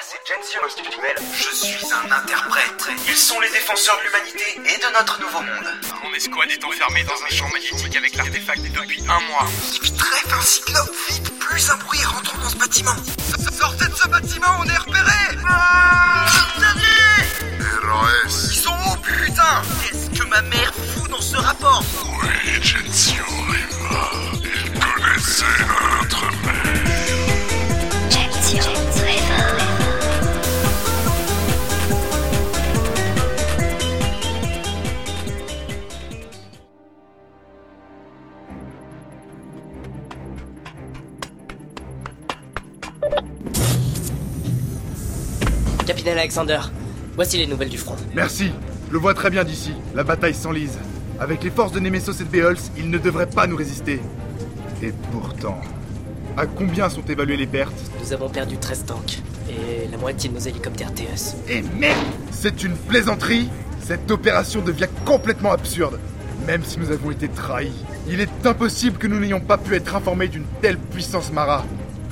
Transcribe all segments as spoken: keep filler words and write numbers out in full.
c'est Gensio Duel. Je suis un interprète. Ils sont les défenseurs de l'humanité et de notre nouveau monde. Mon escouade est enfermée dans un champ magnétique avec l'artefact depuis un mois. Vite, trêve un cyclope, vite, plus un bruit, rentrons dans ce bâtiment. Sortez de ce bâtiment, on est repérés. Ah, R A S. Ils sont où, putain? Qu'est-ce que ma mère fout dans ce rapport? Oui, Gensio Riva. Il connaissait notre mère. Gensio Riva. Capitaine Alexander, voici les nouvelles du front. Merci, je le vois très bien d'ici. La bataille s'enlise. Avec les forces de Nemesis et de Beholz, ils ne devraient pas nous résister. Et pourtant, à combien sont évaluées les pertes? Nous avons perdu treize tanks et la moitié de nos hélicoptères T S. Et merde! C'est une plaisanterie? Cette opération devient complètement absurde. Même si nous avons été trahis, il est impossible que nous n'ayons pas pu être informés d'une telle puissance Mara.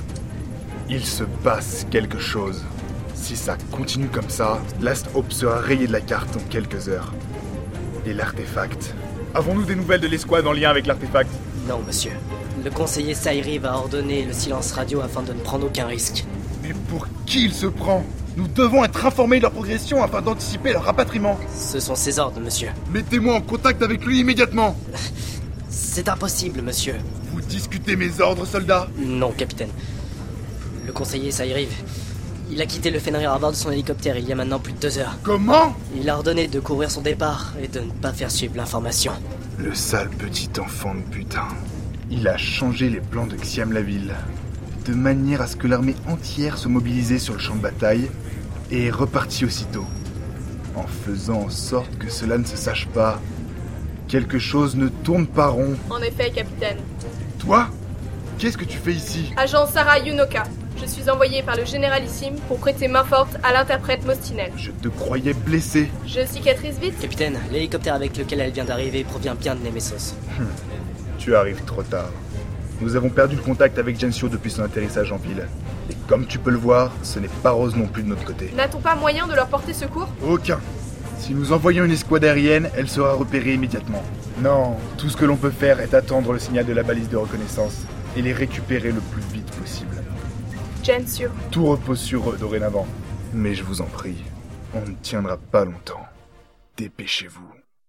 Il se passe quelque chose. Si ça continue comme ça, Last Hope sera rayé de la carte en quelques heures. Et l'artefact? Avons-nous des nouvelles de l'escouade en lien avec l'artefact? Non, monsieur. Le conseiller Sairi va ordonner le silence radio afin de ne prendre aucun risque. Mais pour qui il se prend? Nous devons être informés de leur progression afin d'anticiper leur rapatriement. Ce sont ses ordres, monsieur. Mettez-moi en contact avec lui immédiatement. C'est impossible, monsieur. Vous discutez mes ordres, soldats? Non, capitaine. Le conseiller Sairi... Il a quitté le Fenrir à bord de son hélicoptère il y a maintenant plus de deux heures. Comment? Il a ordonné de couvrir son départ et de ne pas faire suivre l'information. Le sale petit enfant de putain. Il a changé les plans de Xiam la ville, de manière à ce que l'armée entière se mobilisait sur le champ de bataille et est repartie aussitôt. En faisant en sorte que cela ne se sache pas, quelque chose ne tourne pas rond. En effet, capitaine. Toi? Qu'est-ce que tu fais ici? Agent Sarah Yunoka. Je suis envoyée par le généralissime pour prêter main forte à l'interprète Mostinel. Je te croyais blessé. Je cicatrise vite. Capitaine, l'hélicoptère avec lequel elle vient d'arriver provient bien de Nemesis. Hum, tu arrives trop tard. Nous avons perdu le contact avec Gensio depuis son atterrissage en ville. Et comme tu peux le voir, ce n'est pas rose non plus de notre côté. N'a-t-on pas moyen de leur porter secours? Aucun. Si nous envoyons une escouade aérienne, elle sera repérée immédiatement. Non, tout ce que l'on peut faire est attendre le signal de la balise de reconnaissance et les récupérer le plus vite possible. Gensio. Tout repose sur eux dorénavant. Mais je vous en prie, on ne tiendra pas longtemps. Dépêchez-vous.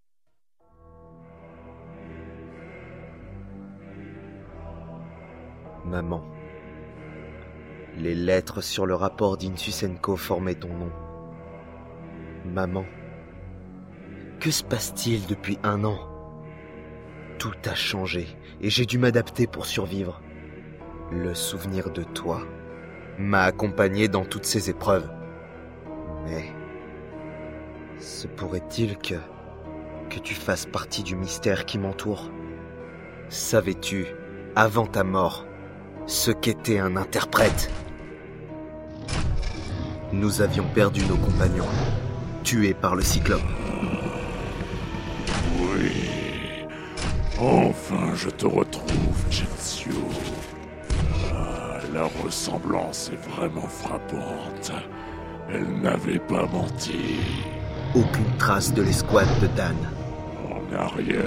Maman. Les lettres sur le rapport d'Insusenko formaient ton nom. Maman. Que se passe-t-il depuis un an? Tout a changé et j'ai dû m'adapter pour survivre. Le souvenir de toi m'a accompagné dans toutes ces épreuves. Mais se pourrait-il que que tu fasses partie du mystère qui m'entoure? Savais-tu, avant ta mort, ce qu'était un interprète? Nous avions perdu nos compagnons, tués par le Cyclope. Oui, enfin je te retrouve, Gensio. La ressemblance est vraiment frappante. Elle n'avait pas menti. Aucune trace de l'escouade de Dan. En arrière.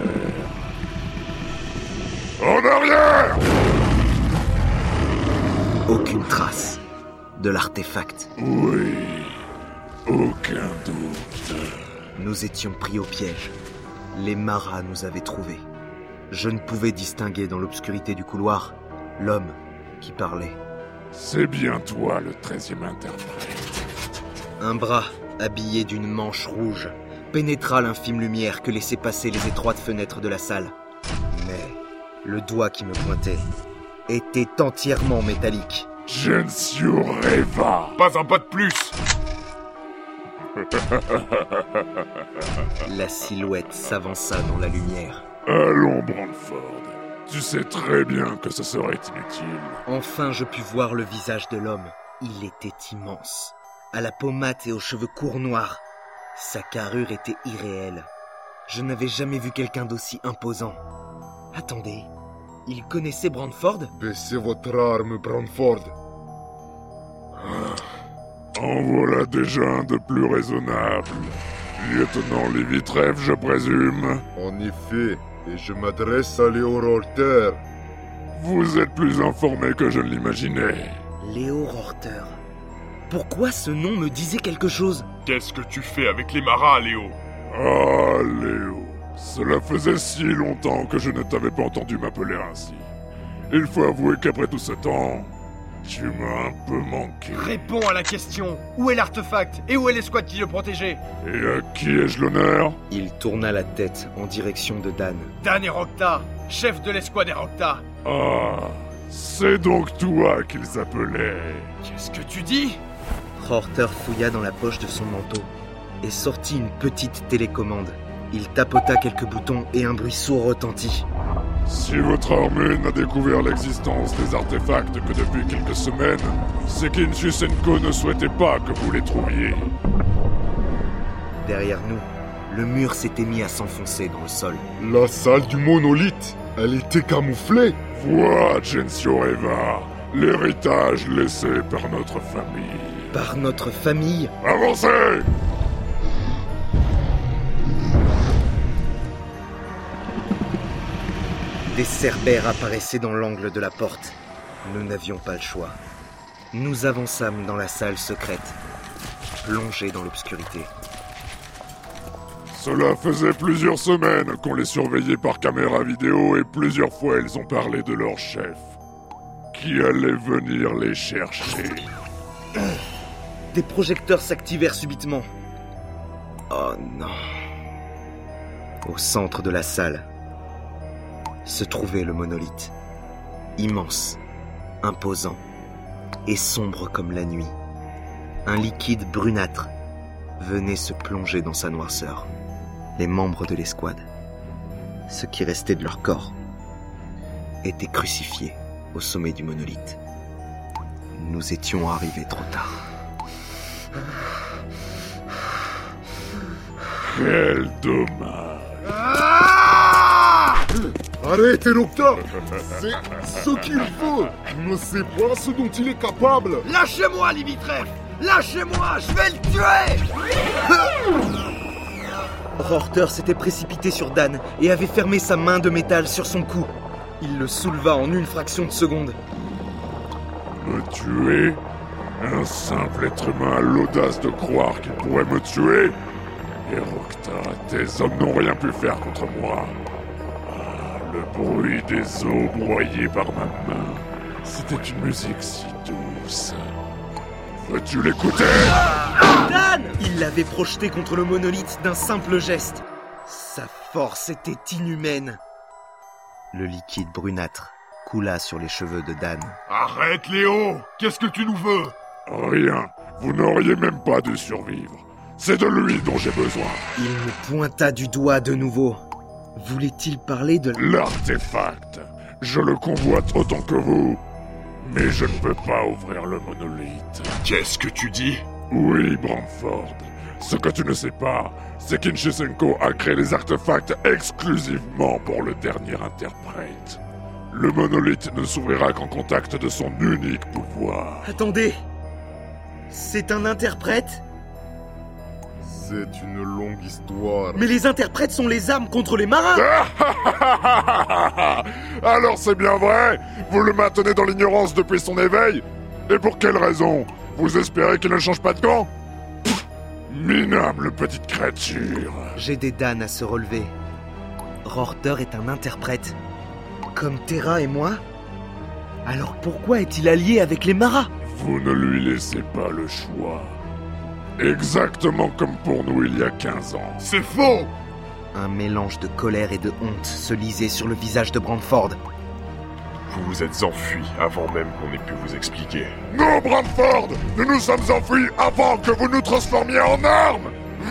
En arrière! Aucune trace de l'artefact. Oui, aucun doute. Nous étions pris au piège. Les Maras nous avaient trouvés. Je ne pouvais distinguer dans l'obscurité du couloir l'homme qui parlait. C'est bien toi le treizième interprète. Un bras, habillé d'une manche rouge, pénétra l'infime lumière que laissaient passer les étroites fenêtres de la salle. Mais le doigt qui me pointait était entièrement métallique. Gensio Riva. Pas un pas de plus. La silhouette s'avança dans la lumière. Allons, Brandford. Tu sais très bien que ce serait inutile. Enfin, je pus voir le visage de l'homme. Il était immense, à la peau mate et aux cheveux courts noirs. Sa carrure était irréelle. Je n'avais jamais vu quelqu'un d'aussi imposant. Attendez, il connaissait Brandford? Baissez votre arme, Brandford. En voilà déjà un de plus raisonnable. Lieutenant Lévitreff, je présume. En effet, et je m'adresse à Léo Rorter. Vous êtes plus informé que je ne l'imaginais. Léo Rorter. Pourquoi ce nom me disait quelque chose? Qu'est-ce que tu fais avec les maras, Léo? Ah, Léo. Cela faisait si longtemps que je ne t'avais pas entendu m'appeler ainsi. Il faut avouer qu'après tout ce temps, tu m'as un peu manqué. Réponds à la question. Où est l'artefact? Et où est l'escouade qui le protégeait? Et à qui ai-je l'honneur? Il tourna la tête en direction de Dan. Dan Erocta, chef de l'escouade Erocta. Ah, c'est donc toi qu'ils appelaient. Qu'est-ce que tu dis? Rorter fouilla dans la poche de son manteau et sortit une petite télécommande. Il tapota quelques boutons et un bruit sourd retentit. Si votre armée n'a découvert l'existence des artefacts que depuis quelques semaines, c'est qu'Insusenko ne souhaitait pas que vous les trouviez. Derrière nous, le mur s'était mis à s'enfoncer dans le sol. La salle du monolithe, elle était camouflée. Vois, Gensio Reva, l'héritage laissé par notre famille. Par notre famille? Avancez! Des cerbères apparaissaient dans l'angle de la porte. Nous n'avions pas le choix. Nous avançâmes dans la salle secrète, plongés dans l'obscurité. Cela faisait plusieurs semaines qu'on les surveillait par caméra vidéo et plusieurs fois ils ont parlé de leur chef, qui allait venir les chercher. Des projecteurs s'activèrent subitement. Oh non. Au centre de la salle se trouvait le monolithe. Immense, imposant et sombre comme la nuit. Un liquide brunâtre venait se plonger dans sa noirceur. Les membres de l'escouade, ce qui restait de leur corps, étaient crucifiés au sommet du monolithe. Nous étions arrivés trop tard. Quel dommage. Ah! Arrête, Erocta! C'est ce qu'il faut! Il ne sait pas ce dont il est capable! Lâchez-moi, Lévitreff! Lâchez-moi, je vais le tuer! Rorter s'était précipité sur Dan et avait fermé sa main de métal sur son cou. Il le souleva en une fraction de seconde. Me tuer? Un simple être humain a l'audace de croire qu'il pourrait me tuer? Erocta, tes hommes n'ont rien pu faire contre moi. Ah, le bruit des eaux broyées par ma main. C'était une musique si douce. Veux-tu l'écouter? Dan! Il l'avait projeté contre le monolithe d'un simple geste. Sa force était inhumaine. Le liquide brunâtre coula sur les cheveux de Dan. Arrête, Léo! Qu'est-ce que tu nous veux? Rien. Vous n'auriez même pas dû survivre. C'est de lui dont j'ai besoin. Il me pointa du doigt de nouveau. Voulait-il parler de... L'artefact. Je le convoite autant que vous. Mais je ne peux pas ouvrir le monolithe. Qu'est-ce que tu dis? Oui, Bramford. Ce que tu ne sais pas, c'est qu'Inshisenko a créé les artefacts exclusivement pour le dernier interprète. Le monolithe ne s'ouvrira qu'en contact de son unique pouvoir. Attendez. C'est un interprète? C'est une longue histoire. Mais les interprètes sont les armes contre les marins! Alors c'est bien vrai? Vous le maintenez dans l'ignorance depuis son éveil? Et pour quelle raison? Vous espérez qu'il ne change pas de camp? Minable petite créature! J'aidai Dan à se relever. Rorter est un interprète. Comme Terra et moi? Alors pourquoi est-il allié avec les maras? Vous ne lui laissez pas le choix. Exactement comme pour nous il y a quinze ans. C'est faux! Un mélange de colère et de honte se lisait sur le visage de Bramford. Vous vous êtes enfui avant même qu'on ait pu vous expliquer. Non, Bramford! Nous nous sommes enfuis avant que vous nous transformiez en armes!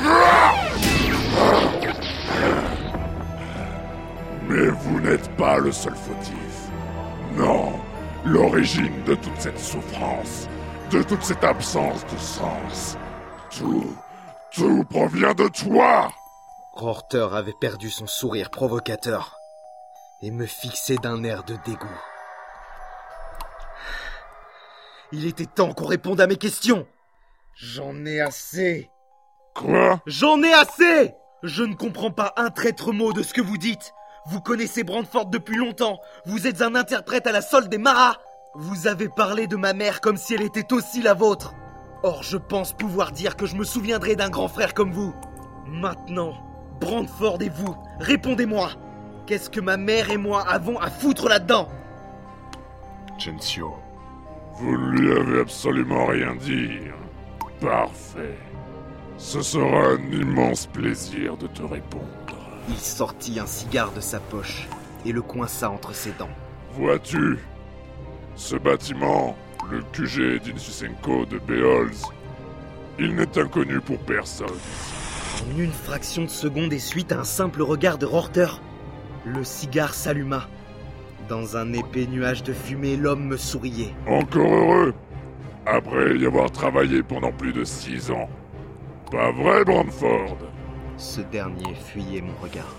Mais vous n'êtes pas le seul fautif. Non, l'origine de toute cette souffrance, de toute cette absence de sens, tout, tout provient de toi! Rorter avait perdu son sourire provocateur et me fixait d'un air de dégoût. Il était temps qu'on réponde à mes questions. J'en ai assez. Quoi? J'en ai assez! Je ne comprends pas un traître mot de ce que vous dites. Vous connaissez Brandford depuis longtemps. Vous êtes un interprète à la solde des Maras. Vous avez parlé de ma mère comme si elle était aussi la vôtre. Or, je pense pouvoir dire que je me souviendrai d'un grand frère comme vous. Maintenant, Brandford et vous, répondez-moi. Qu'est-ce que ma mère et moi avons à foutre là-dedans? Gensio. Vous ne lui avez absolument rien dit. Parfait. Ce sera un immense plaisir de te répondre. Il sortit un cigare de sa poche et le coinça entre ses dents. Vois-tu, ce bâtiment, le Q G d'Insusenko de Beholz, il n'est inconnu pour personne. En une fraction de seconde et suite à un simple regard de Rorter, le cigare s'alluma. Dans un épais nuage de fumée, l'homme me souriait. Encore heureux, après y avoir travaillé pendant plus de six ans. Pas vrai, Brandford? Ce dernier fuyait mon regard.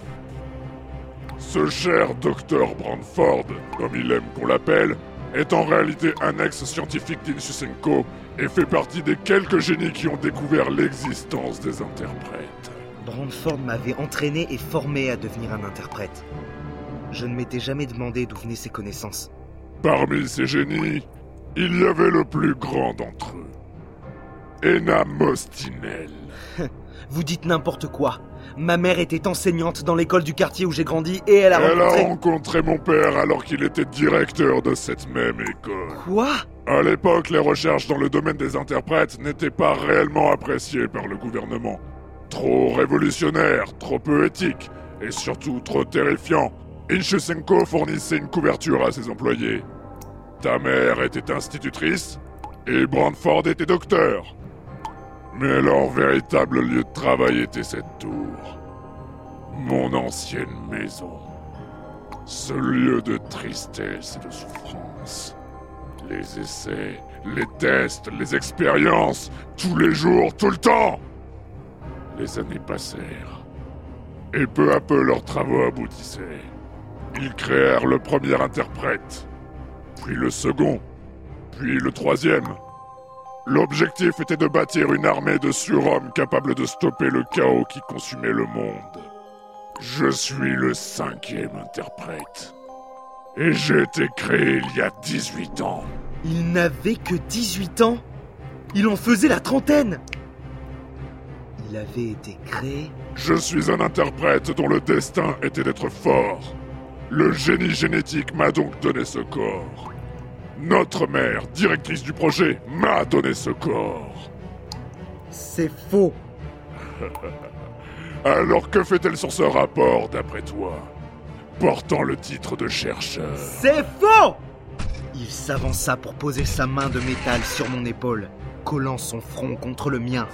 Ce cher docteur Brandford, comme il aime qu'on l'appelle, est en réalité un ex-scientifique d'Insusenko et fait partie des quelques génies qui ont découvert l'existence des interprètes. Brandford m'avait entraîné et formé à devenir un interprète. Je ne m'étais jamais demandé d'où venaient ses connaissances. Parmi ces génies, il y avait le plus grand d'entre eux. Enna Mostinel. Vous dites n'importe quoi. Ma mère était enseignante dans l'école du quartier où j'ai grandi et elle a elle rencontré... Elle a rencontré mon père alors qu'il était directeur de cette même école. Quoi? À l'époque, les recherches dans le domaine des interprètes n'étaient pas réellement appréciées par le gouvernement. Trop révolutionnaire, trop peu éthique, et surtout trop terrifiant. Insusenko fournissait une couverture à ses employés. Ta mère était institutrice, et Brandford était docteur. Mais leur véritable lieu de travail était cette tour. Mon ancienne maison. Ce lieu de tristesse et de souffrance. Les essais, les tests, les expériences, tous les jours, tout le temps. Les années passèrent. Et peu à peu leurs travaux aboutissaient. Ils créèrent le premier interprète, puis le second, puis le troisième. L'objectif était de bâtir une armée de surhommes capables de stopper le chaos qui consumait le monde. Je suis le cinquième interprète. Et j'ai été créé il y a dix-huit ans. Il n'avait que dix-huit ans? Il en faisait la trentaine! Il avait été créé... Je suis un interprète dont le destin était d'être fort. Le génie génétique m'a donc donné ce corps. Notre mère, directrice du projet, m'a donné ce corps. C'est faux. Alors que fait-elle sur ce rapport, d'après toi? Portant le titre de chercheur. C'est faux! Il s'avança pour poser sa main de métal sur mon épaule, collant son front contre le mien.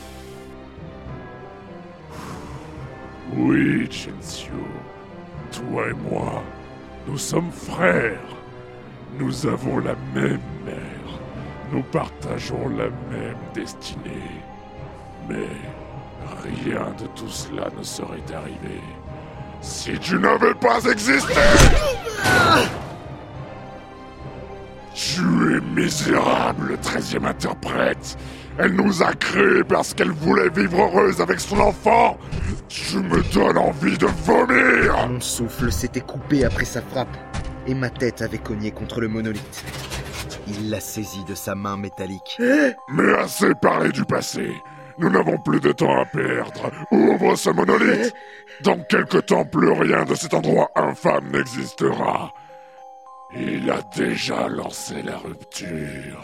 Oui, Gensio. Toi et moi, nous sommes frères. Nous avons la même mère. Nous partageons la même destinée. Mais rien de tout cela ne serait arrivé si tu n'avais pas existé. Tu es misérable, treizième interprète. Elle nous a créés parce qu'elle voulait vivre heureuse avec son enfant. Tu me donnes envie de vomir. Mon souffle s'était coupé après sa frappe, et ma tête avait cogné contre le monolithe. Il l'a saisi de sa main métallique. Mais assez parlé du passé. Nous n'avons plus de temps à perdre. Ouvre ce monolithe. Dans quelque temps, plus rien de cet endroit infâme n'existera. Il a déjà lancé la rupture.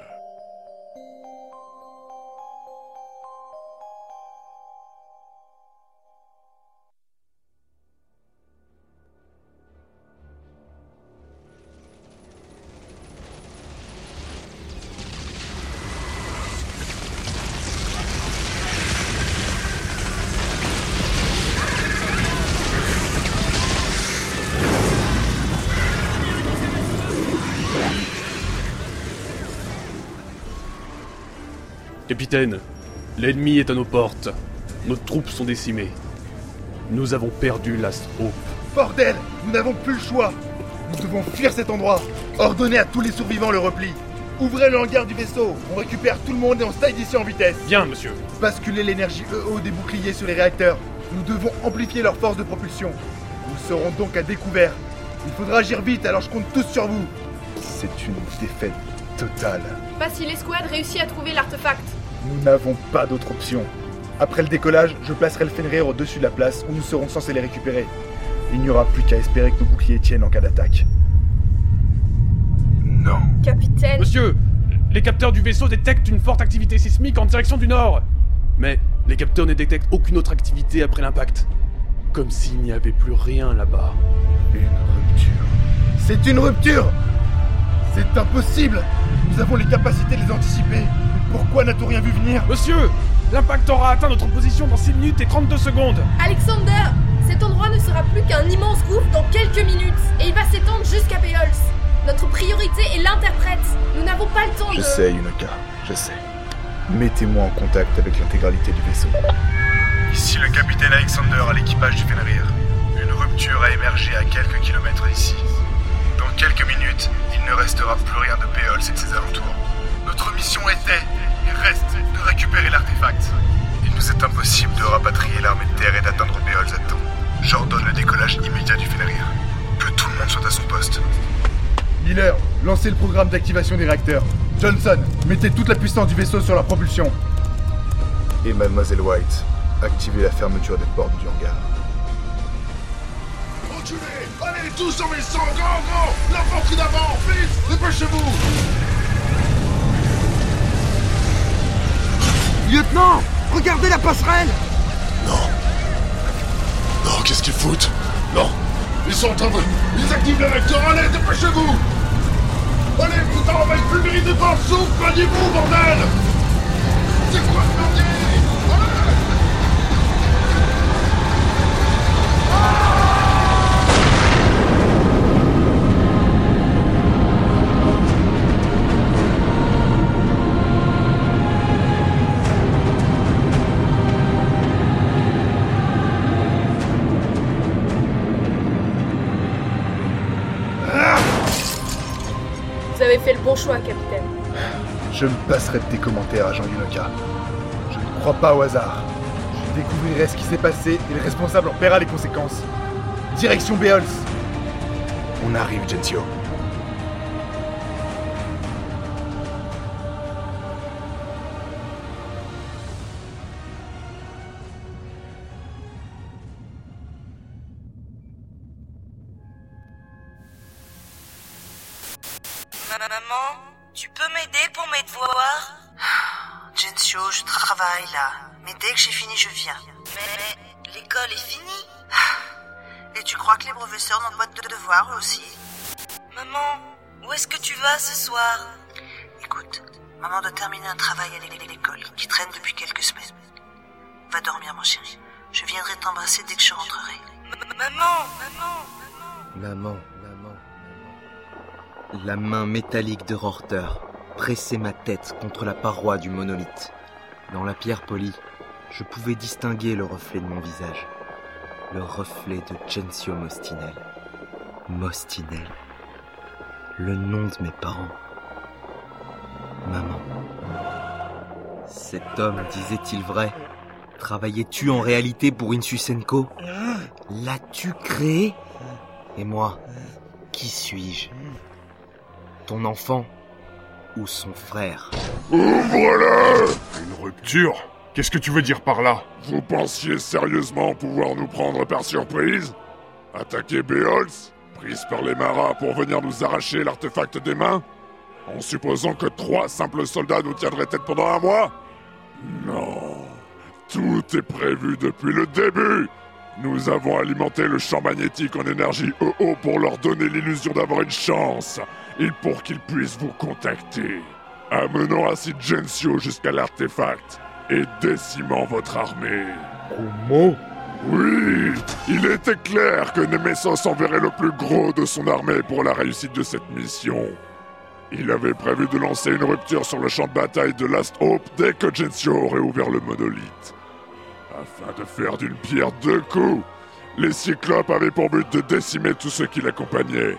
Capitaine, l'ennemi est à nos portes. Nos troupes sont décimées. Nous avons perdu Last Hope. Bordel! Nous n'avons plus le choix! Nous devons fuir cet endroit! Ordonnez à tous les survivants le repli! Ouvrez le hangar du vaisseau. On récupère tout le monde et on slide d'ici en vitesse. Bien, monsieur. Basculez l'énergie E O des boucliers sur les réacteurs. Nous devons amplifier leur force de propulsion. Nous serons donc à découvert. Il faudra agir vite, alors je compte tous sur vous. C'est une défaite totale. Pas si l'escouade réussit à trouver l'artefact. Nous n'avons pas d'autre option. Après le décollage, je placerai le Fenrir au-dessus de la place où nous serons censés les récupérer. Il n'y aura plus qu'à espérer que nos boucliers tiennent en cas d'attaque. Non. Capitaine... Monsieur, les capteurs du vaisseau détectent une forte activité sismique en direction du nord. Mais les capteurs ne détectent aucune autre activité après l'impact. Comme s'il n'y avait plus rien là-bas. Une rupture. C'est une rupture! C'est impossible! Nous avons les capacités de les anticiper. Pourquoi n'a-t-on rien vu venir? Monsieur, l'impact aura atteint notre position dans six minutes et trente-deux secondes. Alexander, cet endroit ne sera plus qu'un immense gouffre dans quelques minutes. Et il va s'étendre jusqu'à Beols. Notre priorité est l'interprète. Nous n'avons pas le temps de... Je sais, Yunoka, je sais. Mettez-moi en contact avec l'intégralité du vaisseau. Ici le capitaine Alexander à l'équipage du Fenrir. Une rupture a émergé à quelques kilomètres d'ici. Dans quelques minutes, il ne restera plus rien de Beols et de ses alentours. Notre mission était, et reste, de récupérer l'artefact. Il nous est impossible de rapatrier l'armée de terre et d'atteindre Beols à temps. J'ordonne le décollage immédiat du Fenrir. Que tout le monde soit à son poste. Miller, lancez le programme d'activation des réacteurs. Johnson, mettez toute la puissance du vaisseau sur la propulsion. Et Mademoiselle White, activez la fermeture des portes du hangar. Enculés! Allez, tous en vaisseau! Go, go! L'infanterie d'avant! Vite! Dépêchez-vous! Lieutenant! Regardez la passerelle! Non. Non, qu'est-ce qu'ils foutent? Non. Ils sont en train de... Ils activent les réacteurs! Allez, dépêchez-vous! Allez, putain, on va être pulvérisé de temps! Souffle, plaignez-vous, bordel! C'est quoi ce merdier? Vous avez fait le bon choix, capitaine. Je me passerai de tes commentaires, agent Yunoka. Je ne crois pas au hasard. Je découvrirai ce qui s'est passé et le responsable en paiera les conséquences. Direction Beols. On arrive, Gentio. Maman, tu peux m'aider pour mes devoirs? Gensio, je travaille là, mais dès que j'ai fini, je viens. Mais l'école est finie? Et tu crois que les professeurs n'ont pas de devoirs eux aussi? Maman, où est-ce que tu vas ce soir? Écoute, maman doit terminer un travail à l'école qui traîne depuis quelques semaines. Va dormir, mon chéri. Je viendrai t'embrasser dès que je rentrerai. Maman, maman, Maman, maman, maman. La main métallique de Rorter pressait ma tête contre la paroi du monolithe. Dans la pierre polie, je pouvais distinguer le reflet de mon visage. Le reflet de Gensio Mostinel. Mostinel. Le nom de mes parents. Maman. Cet homme, disait-il vrai? Travaillais-tu en réalité pour Insusenko? L'as-tu créé? Et moi, qui suis-je? Ton enfant ou son frère? Ouvre-le! Une rupture? Qu'est-ce que tu veux dire par là? Vous pensiez sérieusement pouvoir nous prendre par surprise? Attaquer Beols? Prise par les Maras pour venir nous arracher l'artefact des mains? En supposant que trois simples soldats nous tiendraient tête pendant un mois? Non. Tout est prévu depuis le début. Nous avons alimenté le champ magnétique en énergie E O pour leur donner l'illusion d'avoir une chance, et pour qu'ils puissent vous contacter. Amenant ainsi Gensio jusqu'à l'artefact, et décimant votre armée. Comment? Oui, il était clair que Nemesis enverrait le plus gros de son armée pour la réussite de cette mission. Il avait prévu de lancer une rupture sur le champ de bataille de Last Hope dès que Gensio aurait ouvert le monolithe. Afin de faire d'une pierre deux coups, les Cyclopes avaient pour but de décimer tous ceux qui l'accompagnaient.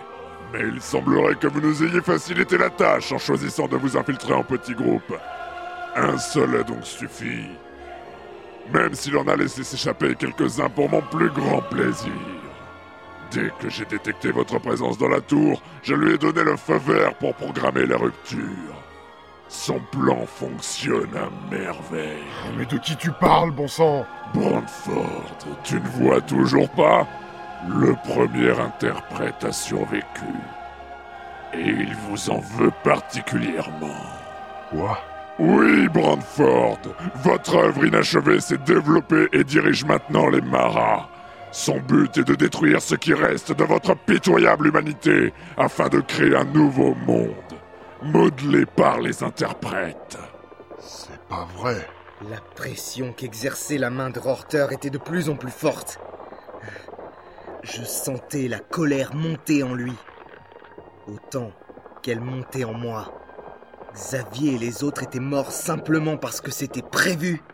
Mais il semblerait que vous nous ayez facilité la tâche en choisissant de vous infiltrer en petits groupes. Un seul a donc suffi. Même s'il en a laissé s'échapper quelques-uns pour mon plus grand plaisir. Dès que j'ai détecté votre présence dans la tour, je lui ai donné le feu vert pour programmer la rupture. Son plan fonctionne à merveille. Mais de qui tu parles, bon sang? Brandford, tu ne vois toujours pas? Le premier interprète a survécu. Et il vous en veut particulièrement. Quoi? Oui, Brandford, votre œuvre inachevée s'est développée et dirige maintenant les Maras. Son but est de détruire ce qui reste de votre pitoyable humanité afin de créer un nouveau monde, modelé par les interprètes. C'est pas vrai. La pression qu'exerçait la main de Rorter était de plus en plus forte. Je sentais la colère monter en lui, autant qu'elle montait en moi. Xavier et les autres étaient morts simplement parce que c'était prévu.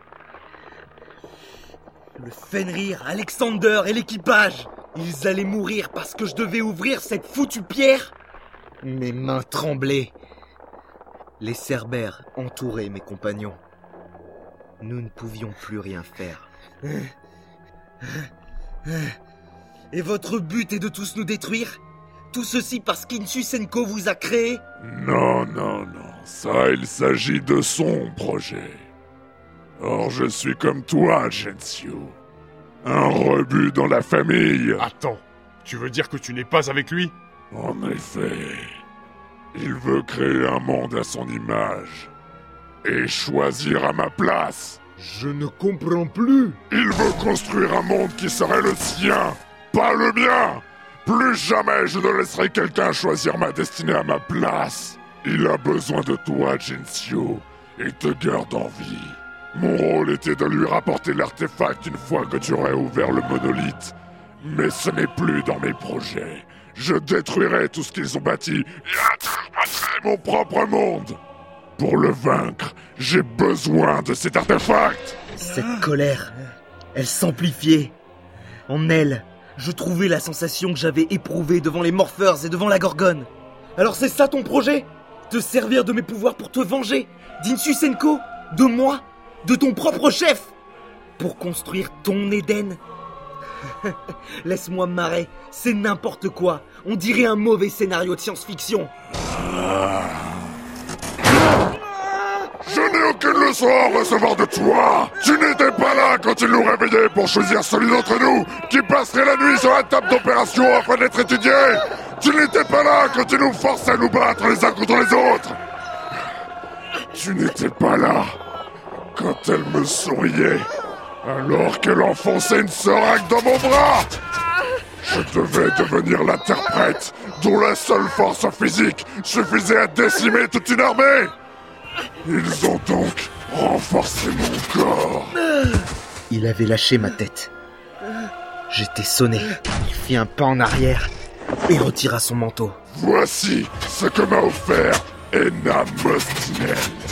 Le Fenrir, Alexander et l'équipage, ils allaient mourir parce que je devais ouvrir cette foutue pierre. Mes mains tremblaient. Les Cerbères entouraient mes compagnons. Nous ne pouvions plus rien faire. Et votre but est de tous nous détruire ? Tout ceci parce qu'Insusenko vous a créé ? Non, non, non. Ça, il s'agit de son projet. Or, je suis comme toi, Gensio. Un rebut dans la famille. Attends, tu veux dire que tu n'es pas avec lui ? En effet. Il veut créer un monde à son image. Et choisir à ma place. Je ne comprends plus. Il veut construire un monde qui serait le sien, pas le mien. Plus jamais je ne laisserai quelqu'un choisir ma destinée à ma place. Il a besoin de toi, Gensio, et te garde en vie. Mon rôle était de lui rapporter l'artefact une fois que tu aurais ouvert le monolithe. Mais ce n'est plus dans mes projets. Je détruirai tout ce qu'ils ont bâti et interpréterai mon propre monde. Pour le vaincre, j'ai besoin de cet artefact. Cette colère, elle s'amplifiait. En elle, je trouvais la sensation que j'avais éprouvée devant les Morphers et devant la Gorgone. Alors c'est ça ton projet ? Te servir de mes pouvoirs pour te venger ? D'Insusenko ? De moi ? De ton propre chef ? Pour construire ton Éden ? Laisse-moi marrer, c'est n'importe quoi. On dirait un mauvais scénario de science-fiction. Je n'ai aucune leçon à recevoir de toi. Tu n'étais pas là quand ils nous réveillaient pour choisir celui d'entre nous qui passerait la nuit sur la table d'opération afin d'être étudié. Tu n'étais pas là quand ils nous forçaient à nous battre les uns contre les autres. Tu n'étais pas là quand elle me souriait alors qu'elle enfonçait une seringue dans mon bras. Je devais devenir l'interprète dont la seule force physique suffisait à décimer toute une armée. Ils ont donc renforcé mon corps. Il avait lâché ma tête. J'étais sonné. Il fit un pas en arrière et retira son manteau. Voici ce que m'a offert Enna Mostinel.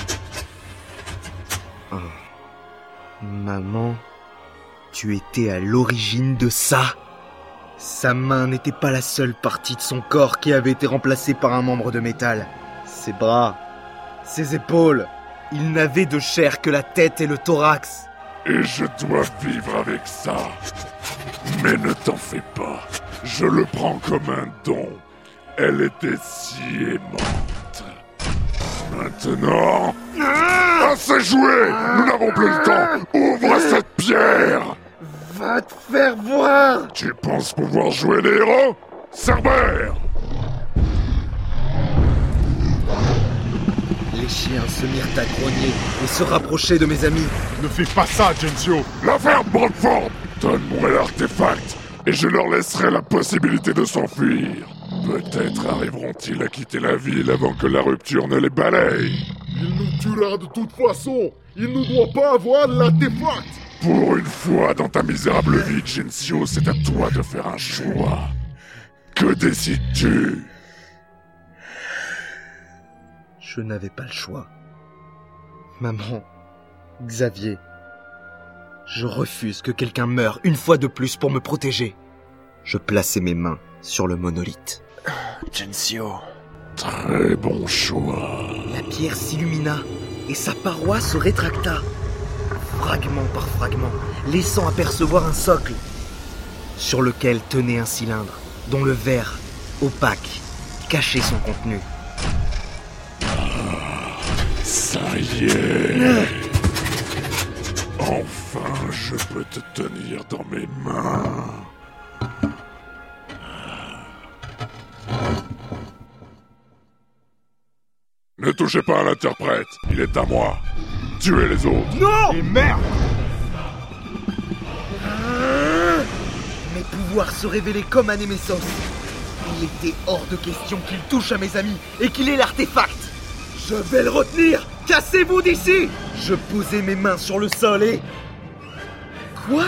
Oh. Maman, tu étais à l'origine de ça. Sa main n'était pas la seule partie de son corps qui avait été remplacée par un membre de métal. Ses bras, ses épaules, il n'avait de chair que la tête et le thorax. Et je dois vivre avec ça. Mais ne t'en fais pas, je le prends comme un don. Elle était si aimante. Maintenant... Assez joué! Nous n'avons plus le temps! Ouvre cette pierre! Va te faire voir! Tu penses pouvoir jouer les héros? Cerbère! Les chiens se mirent à grogner et se rapprocher de mes amis. Ne fais pas ça, Gensio! La ferme, Brandford! Donne-moi l'artefact et je leur laisserai la possibilité de s'enfuir. Peut-être arriveront-ils à quitter la ville avant que la rupture ne les balaye. Il nous tuera de toute façon. Il ne doit pas avoir l'artefact. Pour une fois dans ta misérable vie, Gensio, c'est à toi de faire un choix. Que décides-tu? Je n'avais pas le choix. Maman, Xavier, je refuse que quelqu'un meure une fois de plus pour me protéger. Je plaçai mes mains sur le monolithe. Gensio. Très bon choix. La pierre s'illumina et sa paroi se rétracta, fragment par fragment, laissant apercevoir un socle sur lequel tenait un cylindre dont le verre, opaque, cachait son contenu. Ça y est. Enfin, je peux te tenir dans mes mains. Ne touchez pas à l'interprète, il est à moi. Tuez les autres. Non! Et merde! Mes pouvoirs se révélaient comme à Némésos. Il était hors de question qu'il touche à mes amis et qu'il ait l'artefact. Je vais le retenir! Cassez-vous d'ici! Je posai mes mains sur le sol et... Quoi?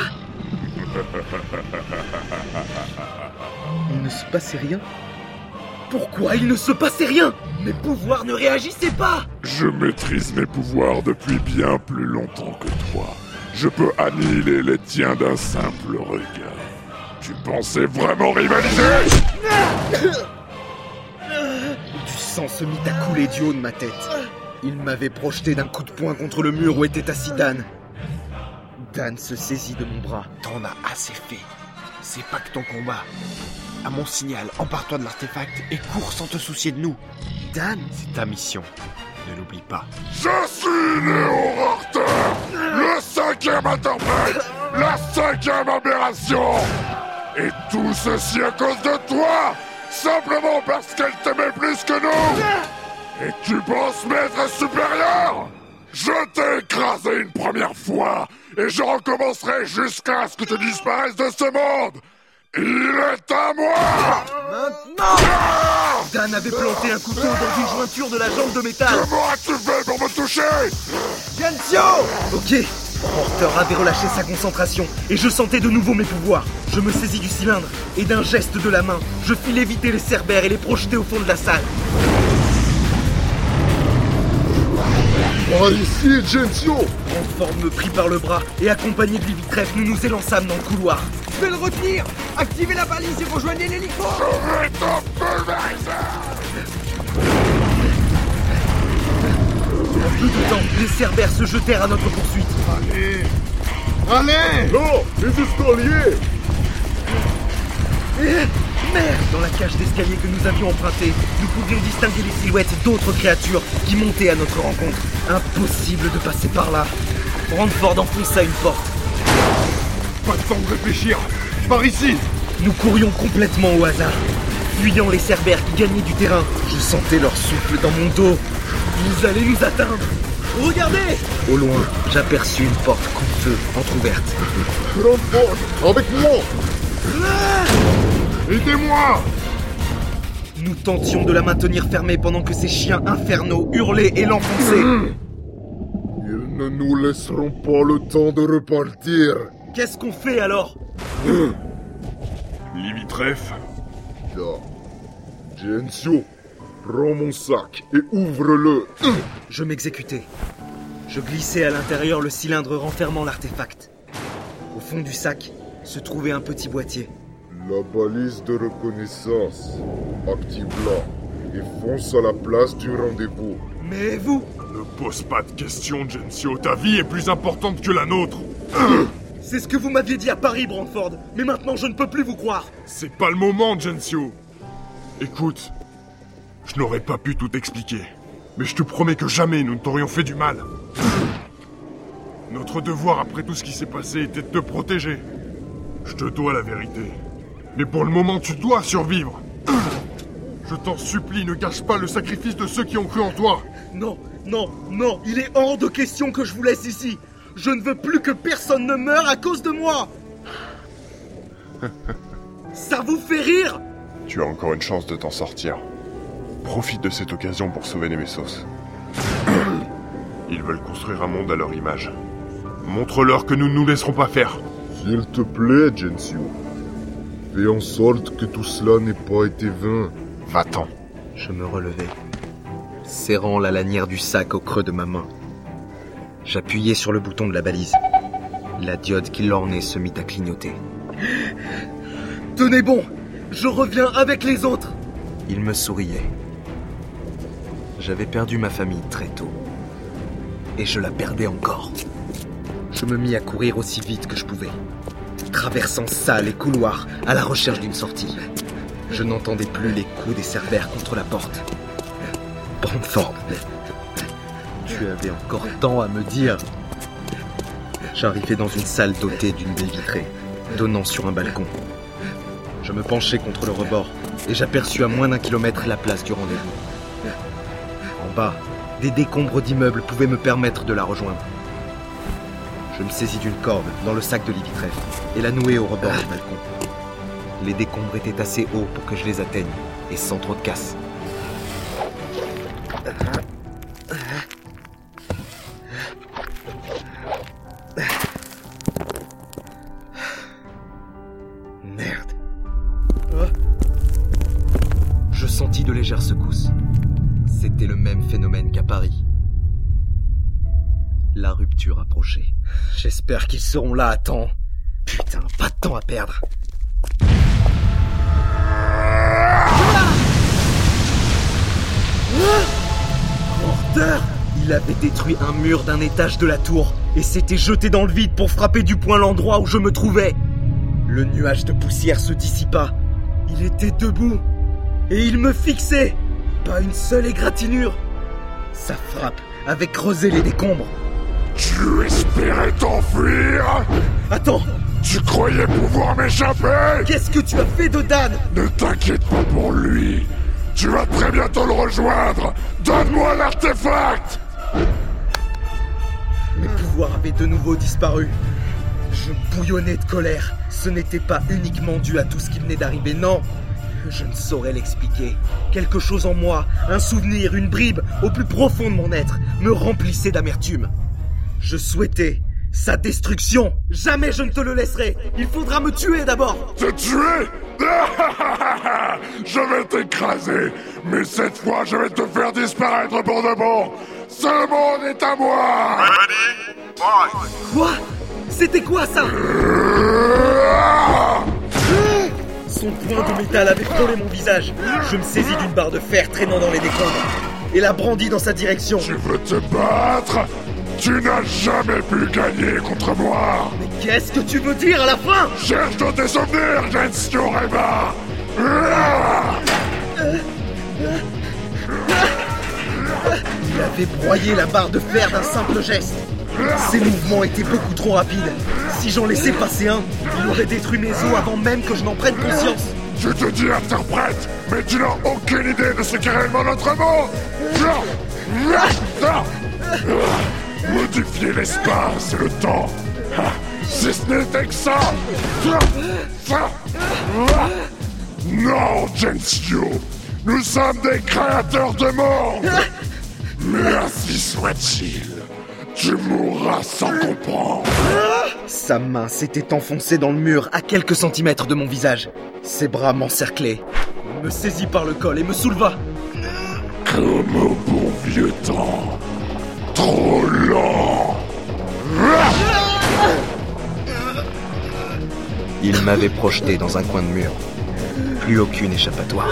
Il ne se passait rien? Pourquoi il ne se passait rien? Mes pouvoirs ne réagissaient pas! Je maîtrise mes pouvoirs depuis bien plus longtemps que toi. Je peux annihiler les tiens d'un simple regard. Tu pensais vraiment rivaliser? Du sang se mit à couler du haut de ma tête. Il m'avait projeté d'un coup de poing contre le mur où était assis Dan. Dan se saisit de mon bras. T'en as assez fait. C'est pas que ton combat. À mon signal, empare-toi de l'artefact et cours sans te soucier de nous. Dan, c'est ta mission. Ne l'oublie pas. Je suis Léo Rorter, le cinquième interprète, la cinquième aberration. Et tout ceci à cause de toi, simplement parce qu'elle t'aimait plus que nous. Et tu penses m'être supérieur? Je t'ai écrasé une première fois, et je recommencerai jusqu'à ce que tu disparaisses de ce monde. Il est à moi! Maintenant! Dan avait planté un couteau dans une jointure de la jambe de métal. Comment as-tu fait pour me toucher? Gensio! Ok. Porter avait relâché sa concentration et je sentais de nouveau mes pouvoirs. Je me saisis du cylindre et d'un geste de la main, je fis léviter les cerbères et les projeter au fond de la salle. Par ici, Gensio! Brandford me prit par le bras et accompagné de Livitref, nous nous élançâmes dans le couloir. Je vais le retenir! Activez la balise et rejoignez l'hélico! Je vais t'en pulvériser! En peu de temps, les cerbères se jetèrent à notre poursuite. Allez! Allez! Non! Les escaliers! Eh, merde! Dans la cage d'escalier que nous avions empruntée, nous pouvions distinguer les silhouettes d'autres créatures qui montaient à notre rencontre. Impossible de passer par là. Brandford enfonça une porte. Pas de temps de réfléchir! Par ici! Nous courions complètement au hasard, fuyant les cerbères qui gagnaient du terrain. Je sentais leur souffle dans mon dos. Ils allaient nous atteindre. Regardez! Au loin, j'aperçus une porte coupe-feu entrouverte. Brandford, avec moi! Ah! Aidez-moi! Nous tentions de la maintenir fermée pendant que ces chiens infernaux hurlaient et l'enfonçaient. Ils ne nous laisseront pas le temps de repartir. Qu'est-ce qu'on fait alors? Livitref. Là. Gensio, prends mon sac et ouvre-le. Je m'exécutais. Je glissais à l'intérieur le cylindre renfermant l'artefact. Au fond du sac se trouvait un petit boîtier. La balise de reconnaissance. Active-la et fonce à la place du rendez-vous. Mais vous? Ne pose pas de questions, Gensio. Ta vie est plus importante que la nôtre. C'est ce que vous m'aviez dit à Paris, Brandford. Mais maintenant, je ne peux plus vous croire. C'est pas le moment, Gensio. Écoute, je n'aurais pas pu tout expliquer. Mais je te promets que jamais nous ne t'aurions fait du mal. Notre devoir, après tout ce qui s'est passé, était de te protéger. Je te dois la vérité. Mais pour le moment, tu dois survivre. Je t'en supplie, ne gâche pas le sacrifice de ceux qui ont cru en toi. Non, non, non, il est hors de question que je vous laisse ici. Je ne veux plus que personne ne meure à cause de moi. Ça vous fait rire? Tu as encore une chance de t'en sortir. Profite de cette occasion pour sauver Némésos. Ils veulent construire un monde à leur image. Montre-leur que nous ne nous laisserons pas faire. S'il te plaît, Gensio. Fais en sorte que tout cela n'ait pas été vain. Va-t'en. Je me relevai, serrant la lanière du sac au creux de ma main. J'appuyai sur le bouton de la balise. La diode qui l'ornait se mit à clignoter. Tenez bon, je reviens avec les autres. Il me souriait. J'avais perdu ma famille très tôt. Et je la perdais encore. Je me mis à courir aussi vite que je pouvais, traversant salles et couloirs à la recherche d'une sortie. Je n'entendais plus les coups des cerbères contre la porte. Brandford, tu avais encore tant à me dire. J'arrivais dans une salle dotée d'une baie vitrée, donnant sur un balcon. Je me penchai contre le rebord et j'aperçus à moins d'un kilomètre la place du rendez-vous. En bas, des décombres d'immeubles pouvaient me permettre de la rejoindre. Je me saisis d'une corde dans le sac de Livitref et la nouai au rebord du balcon. Les décombres étaient assez hauts pour que je les atteigne et sans trop de casse. Merde. Je sentis de légères secousses. C'était le même phénomène qu'à Paris. La rupture approchait. J'espère qu'ils seront là à temps. Putain, pas de temps à perdre. Porteur! Il avait détruit un mur d'un étage de la tour et s'était jeté dans le vide pour frapper du poing l'endroit où je me trouvais. Le nuage de poussière se dissipa. Il était debout et il me fixait. Pas une seule égratignure. Sa frappe avait creusé les décombres. Tu espérais t'enfuir? Attends! Tu croyais pouvoir m'échapper? Qu'est-ce que tu as fait de Dan? Ne t'inquiète pas pour lui. Tu vas très bientôt le rejoindre. Donne-moi l'artefact! Mes pouvoirs avaient de nouveau disparu. Je bouillonnais de colère. Ce n'était pas uniquement dû à tout ce qui venait d'arriver, non. Je ne saurais l'expliquer. Quelque chose en moi, un souvenir, une bribe, au plus profond de mon être, me remplissait d'amertume. Je souhaitais sa destruction. Jamais je ne te le laisserai. Il faudra me tuer d'abord. Te tuer? Je vais t'écraser. Mais cette fois, je vais te faire disparaître pour de bon. Ce monde est à moi. Quoi? C'était quoi ça? Son poing de métal avait frôlé mon visage. Je me saisis d'une barre de fer traînant dans les décombres et la brandis dans sa direction. Tu veux te battre? Tu n'as jamais pu gagner contre moi. Mais qu'est-ce que tu veux dire à la fin? Cherche dans tes souvenirs, Gensio Reba. Il avait broyé la barre de fer d'un simple geste. Ses mouvements étaient beaucoup trop rapides. Si j'en laissais passer un, il aurait détruit mes os avant même que je n'en prenne conscience. Tu te dis interprète, mais tu n'as aucune idée de ce qu'est réellement notre monde. Modifier l'espace et le temps. Si ce n'était que ça. Non, Gensio. Nous sommes des créateurs de monde. Mais ainsi soit-il. Tu mourras sans comprendre. Sa main s'était enfoncée dans le mur à quelques centimètres de mon visage. Ses bras m'encerclaient. Il me saisit par le col et me souleva. Comme au bon vieux temps. Trop lent. Il m'avait projeté dans un coin de mur. Plus aucune échappatoire.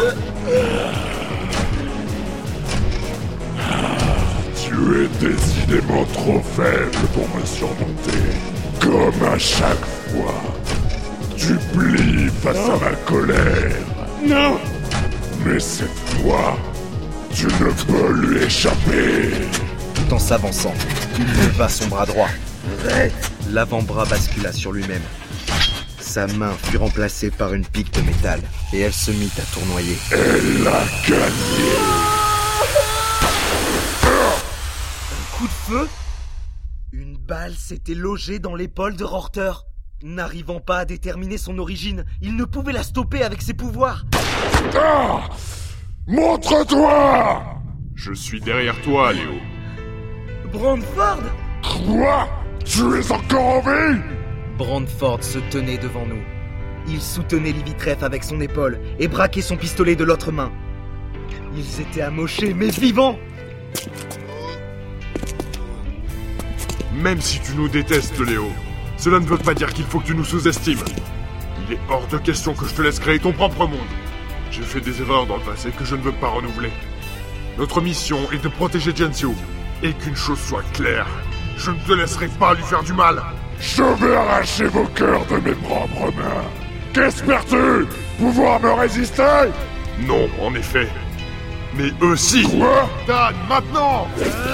Tu es décidément trop faible pour me surmonter. Comme à chaque fois. Tu plies face à ma colère. Non! Mais cette fois, tu ne peux lui échapper. Tout en s'avançant, il leva son bras droit. L'avant-bras bascula sur lui-même. Sa main fut remplacée par une pique de métal et elle se mit à tournoyer. Elle a gagné. Un coup de feu? Une balle s'était logée dans l'épaule de Rorter. N'arrivant pas à déterminer son origine, il ne pouvait la stopper avec ses pouvoirs. Ah! Montre-toi! Je suis derrière toi, Léo. Brandford? Quoi? Tu es encore en vie? Brandford se tenait devant nous. Il soutenait Livitref avec son épaule et braquait son pistolet de l'autre main. Ils étaient amochés, mais vivants! Même si tu nous détestes, Léo, cela ne veut pas dire qu'il faut que tu nous sous-estimes. Il est hors de question que je te laisse créer ton propre monde. J'ai fait des erreurs dans le passé que je ne veux pas renouveler. Notre mission est de protéger Gensio. Et qu'une chose soit claire, je ne te laisserai pas lui faire du mal. Je vais arracher vos cœurs de mes propres mains. Qu'espères-tu? Pouvoir me résister? Non, en effet. Mais eux si. Quoi? Dan, maintenant!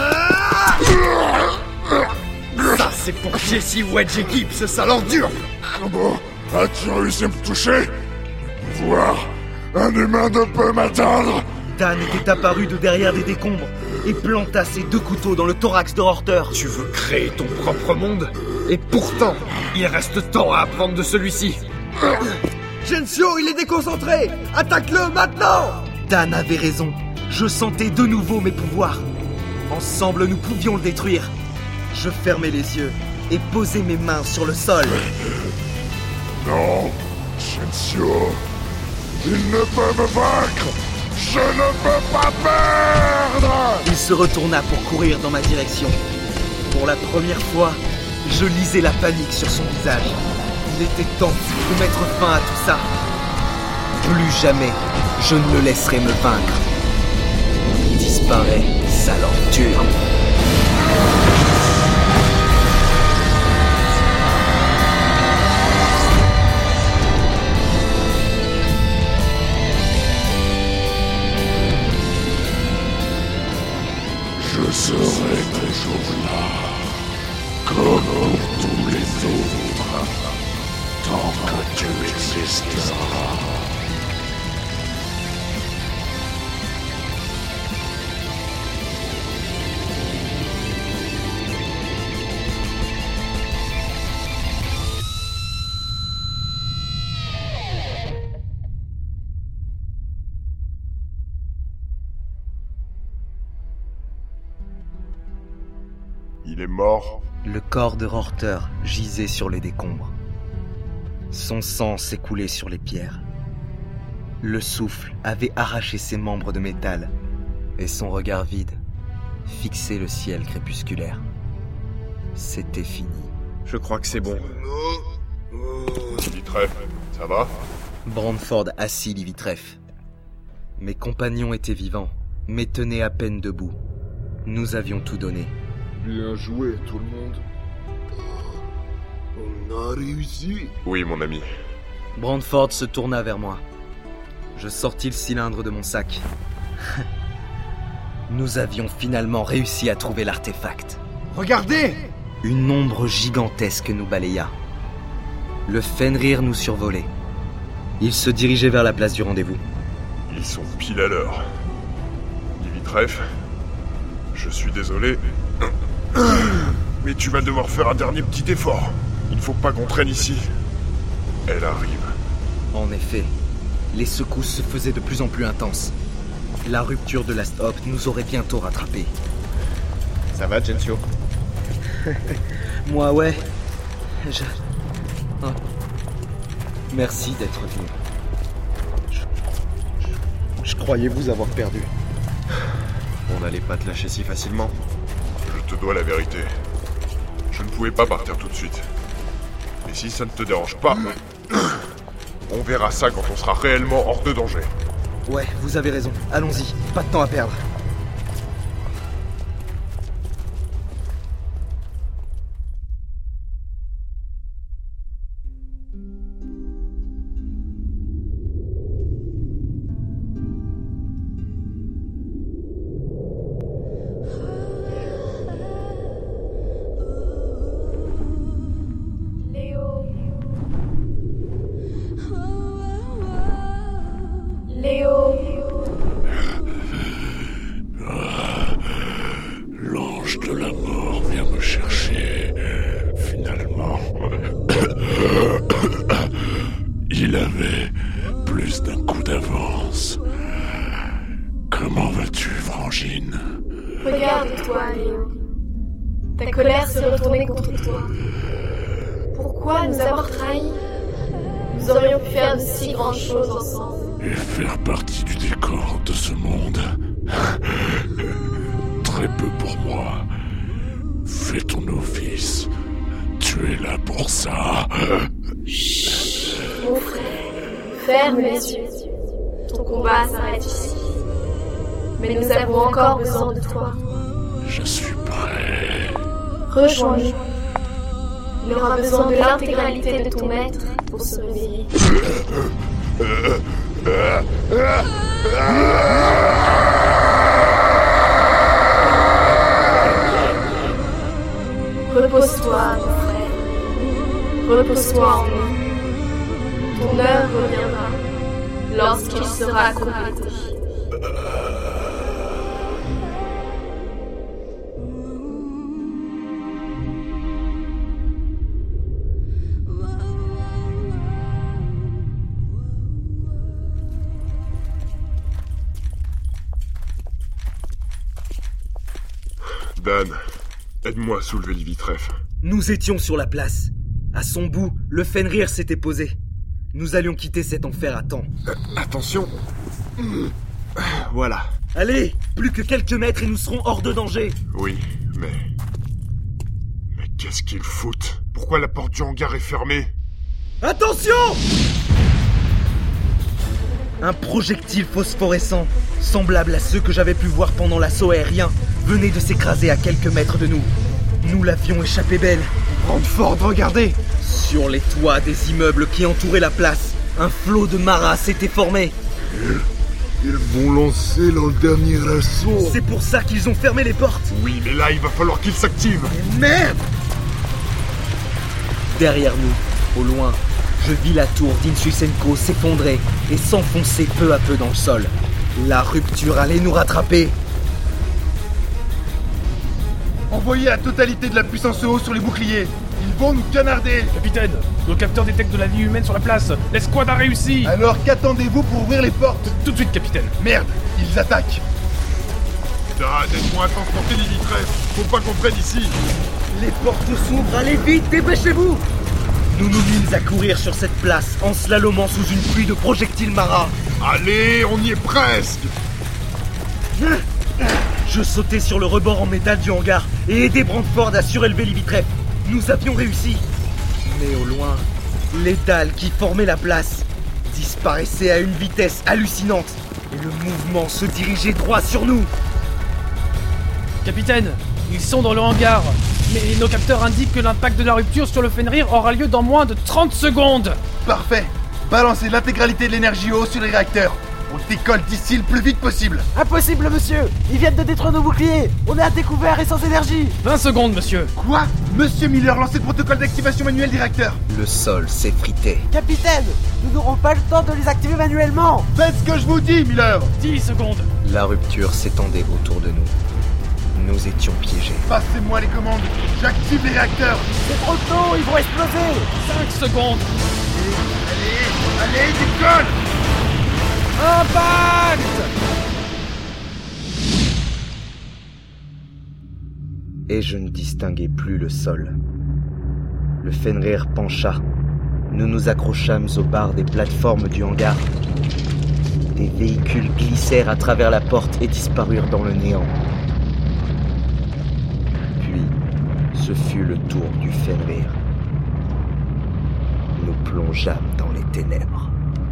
Ça, c'est pour Jesse Wedge et Gibbs, ce sale ordure! Comment as-tu réussi à me toucher? Voir un humain de peu m'atteindre? Dan était apparu de derrière des décombres et planta ses deux couteaux dans le thorax de Horter. Tu veux créer ton propre monde? Et pourtant, il reste tant à apprendre de celui-ci. Gensio, il est déconcentré! Attaque-le maintenant! Dan avait raison. Je sentais de nouveau mes pouvoirs. Ensemble, nous pouvions le détruire. Je fermais les yeux et posais mes mains sur le sol. Non, Gensio, il ne peut me vaincre. Je ne peux pas perdre! Il se retourna pour courir dans ma direction. Pour la première fois, je lisais la panique sur son visage. Il était temps de mettre fin à tout ça. Plus jamais, je ne le laisserai me vaincre. Disparais, sale ordure. Je serai toujours là, comme pour tous les autres, tant que tu existeras. Il est mort. Le corps de Horter gisait sur les décombres. Son sang s'écoulait sur les pierres. Le souffle avait arraché ses membres de métal, et son regard vide fixait le ciel crépusculaire. C'était fini. Je crois que c'est bon. Livitref, ça va? Brandford assit Livitref. Mes compagnons étaient vivants, mais tenaient à peine debout. Nous avions tout donné. Bien joué, tout le monde. On a réussi. Oui, mon ami. Brandford se tourna vers moi. Je sortis le cylindre de mon sac. Nous avions finalement réussi à trouver l'artefact. Regardez! Une ombre gigantesque nous balaya. Le Fenrir nous survolait. Il se dirigeait vers la place du rendez-vous. Ils sont pile à l'heure. Livitref, je suis désolé, mais tu vas devoir faire un dernier petit effort. Il ne faut pas qu'on traîne ici. Elle arrive. En effet, les secousses se faisaient de plus en plus intenses. La rupture de Last Hope nous aurait bientôt rattrapés. Ça va, Gensio? Moi, ouais. Je... Oh. Merci d'être venu. Je... Je croyais vous avoir perdu. On n'allait pas te lâcher si facilement. Je te dois la vérité. Je ne pouvais pas partir tout de suite. Mais si ça ne te dérange pas, on verra ça quand on sera réellement hors de danger. Ouais, vous avez raison. Allons-y, pas de temps à perdre. L'ange de la mort vient me chercher. Finalement, il avait plus d'un coup d'avance. Comment vas-tu, Frangine? Regarde-toi, Léo. Ta colère s'est retournée contre toi. Pourquoi nous avoir trahis? Nous aurions pu faire de si grandes choses ensemble. Et faire partie du décor de ce monde. Très peu pour moi. Fais ton office. Tu es là pour ça. Chut, mon frère. Ferme les yeux. ton combat s'arrête ici. Mais nous avons encore besoin de toi. Je suis prêt. Rejoins-nous. Il aura besoin de l'intégralité de ton maître pour se réveiller. Repose-toi, mon frère. Repose-toi en nous. Ton heure reviendra lorsqu'il sera complété. Dan, aide-moi à soulever l'Ivitref. Nous étions sur la place. À son bout, le Fenrir s'était posé. Nous allions quitter cet enfer à temps. Euh, attention. Voilà. Allez, plus que quelques mètres et nous serons hors de danger. Oui, mais... Mais qu'est-ce qu'ils foutent? Pourquoi la porte du hangar est fermée? Attention! Un projectile phosphorescent, semblable à ceux que j'avais pu voir pendant l'assaut aérien, venait de s'écraser à quelques mètres de nous. Nous l'avions échappé belle. Brandford, regardez! Sur les toits des immeubles qui entouraient la place, un flot de maras s'était formé. Ils, ils vont lancer leur dernier assaut. C'est pour ça qu'ils ont fermé les portes. Oui, mais là, il va falloir qu'ils s'activent. Mais merde! Derrière nous, au loin, je vis la tour d'Insusenko s'effondrer et s'enfoncer peu à peu dans le sol. La rupture allait nous rattraper. Envoyez la totalité de la puissance E O sur les boucliers. Ils vont nous canarder. Capitaine, nos capteurs détectent de la vie humaine sur la place. L'escouade a réussi. Alors qu'attendez-vous pour ouvrir les portes? Tout de suite, capitaine. Merde, ils attaquent. Dan, aide-moi à transporter l'Ivitref. Faut pas qu'on prenne ici. Les portes s'ouvrent, allez vite, dépêchez-vous! Nous nous mîmes à courir sur cette place en slalomant sous une pluie de projectiles maras. Allez, on y est presque. Je sautais sur le rebord en métal du hangar et aidais Brandford à surélever l'Ivitref. Nous avions réussi. Mais au loin, les dalles qui formaient la place disparaissaient à une vitesse hallucinante et le mouvement se dirigeait droit sur nous. Capitaine, ils sont dans le hangar, mais nos capteurs indiquent que l'impact de la rupture sur le Fenrir aura lieu dans moins de trente secondes. Parfait. Balancez l'intégralité de l'énergie E O sur les réacteurs. On décolle d'ici le plus vite possible. Impossible, monsieur. Ils viennent de détruire nos boucliers. On est à découvert et sans énergie. vingt secondes, monsieur. Quoi? Monsieur Miller, lancez le protocole d'activation manuelle des réacteurs. Le sol s'effritait. Capitaine, nous n'aurons pas le temps de les activer manuellement. Faites ce que je vous dis, Miller. dix secondes. La rupture s'étendait autour de nous. Nous étions piégés. Passez-moi les commandes. J'active les réacteurs. C'est trop tôt, ils vont exploser. cinq secondes. Allez, allez, décolle. Impact! Et je ne distinguais plus le sol. Le Fenrir pencha. Nous nous accrochâmes aux barres des plateformes du hangar. Des véhicules glissèrent à travers la porte et disparurent dans le néant. Puis, ce fut le tour du Fenrir. Nous plongeâmes dans les ténèbres.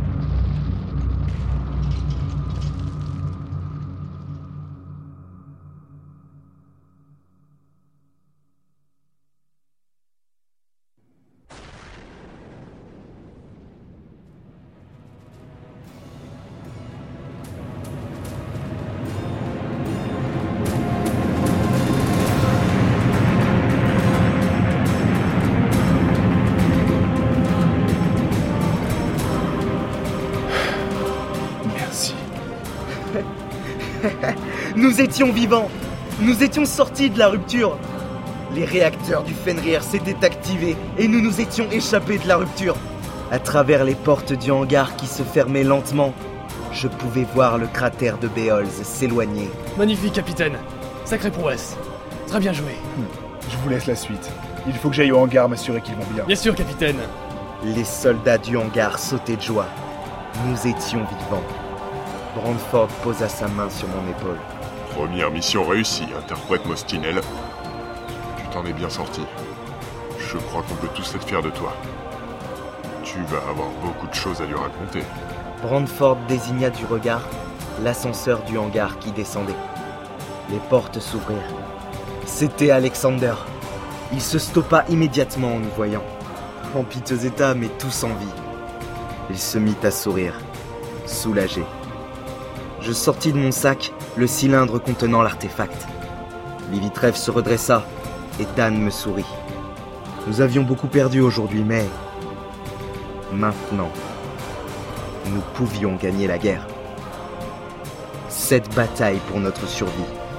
Nous étions vivants. Nous étions sortis de la rupture. Les réacteurs du Fenrir s'étaient activés et nous nous étions échappés de la rupture. À travers les portes du hangar qui se fermaient lentement, je pouvais voir le cratère de Beholz s'éloigner. Magnifique, capitaine. Sacrée prouesse. Très bien joué. Je vous laisse la suite. Il faut que j'aille au hangar m'assurer qu'ils vont bien. Bien sûr, capitaine. Les soldats du hangar sautaient de joie. Nous étions vivants. Brandford posa sa main sur mon épaule. Première mission réussie, interprète Mostinel. Tu t'en es bien sorti. Je crois qu'on peut tous être fiers de toi. Tu vas avoir beaucoup de choses à lui raconter. Brandford désigna du regard l'ascenseur du hangar qui descendait. Les portes s'ouvrirent. C'était Alexander. Il se stoppa immédiatement en nous voyant. En piteux état, mais tout sans vie. Il se mit à sourire, soulagé. Je sortis de mon sac le cylindre contenant l'artefact. Livitrev se redressa et Dan me sourit. Nous avions beaucoup perdu aujourd'hui, mais... maintenant, nous pouvions gagner la guerre. Cette bataille pour notre survie.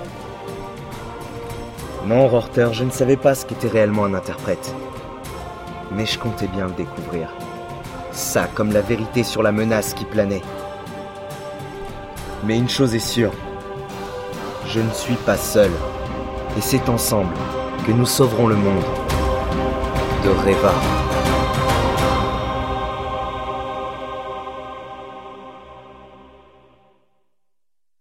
Non, Rorter, je ne savais pas ce qu'était réellement un interprète. Mais je comptais bien le découvrir. Ça, comme la vérité sur la menace qui planait. Mais une chose est sûre. Je ne suis pas seul. Et c'est ensemble que nous sauverons le monde de Reva.